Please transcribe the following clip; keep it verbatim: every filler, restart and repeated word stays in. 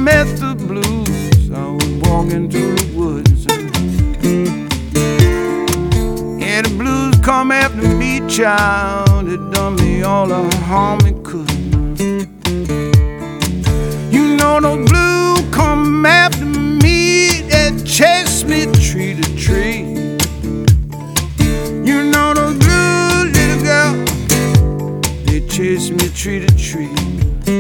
met the blues. I was walking through the woods, and the blues come after me, child. It done me all the harm it could. You know the blues come after me, that chase me tree to tree. You know the blues, little girl, they chase me tree to tree.